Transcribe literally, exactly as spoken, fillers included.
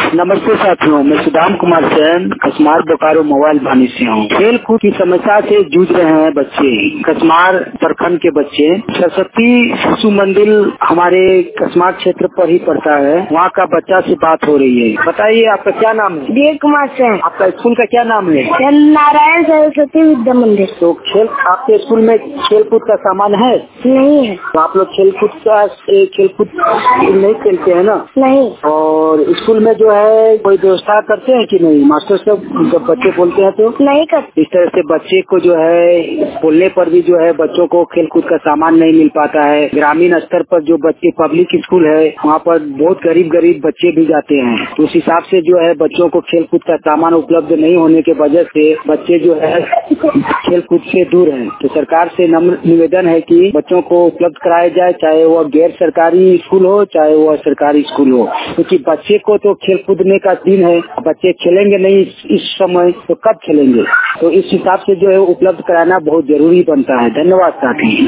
नमस्ते साथियों, मैं सुदाम कुमार सेन कसमार बोकारो मोबाइल वानी से हूँ। खेल कूद की समस्या से जूझ रहे हैं बच्चे। कसमार प्रखंड के बच्चे सरस्वती शिशु मंदिर हमारे कसमार क्षेत्र पर ही पड़ता है, वहाँ का बच्चा से बात हो रही है। बताइए आपका क्या नाम है? विजय कुमार सेन। आपका स्कूल का क्या नाम है? नारायण सरस्वती विद्या मंदिर। तो खेल आपके स्कूल में खेल कूद का सामान है? नहीं है। तो आप लोग खेल कूद का खेल कूद नहीं खेलते हैं ना? नहीं। और स्कूल में जो है कोई व्यवस्था करते हैं कि नहीं? मास्टर सब जब बच्चे बोलते हैं तो नहीं करते। इस तरह से बच्चे को जो है बोलने पर भी जो है बच्चों को खेल कूद का सामान नहीं मिल पाता है। ग्रामीण स्तर पर जो बच्चे पब्लिक स्कूल है वहाँ पर बहुत गरीब गरीब बच्चे भी जाते हैं, तो उस हिसाब से जो है बच्चों को खेल कूद का सामान उपलब्ध नहीं होने के वजह से बच्चे जो है खेल कूद से दूर हैं। तो सरकार से नम्र निवेदन है कि बच्चों को उपलब्ध कराया जाए, चाहे वह गैर सरकारी स्कूल हो चाहे वह सरकारी स्कूल हो, क्योंकि बच्चे को तो खेल कूदने का दिन है। बच्चे खेलेंगे नहीं इस, इस समय तो कब खेलेंगे? तो इस हिसाब से जो है उपलब्ध कराना बहुत जरूरी बनता है। धन्यवाद साथी।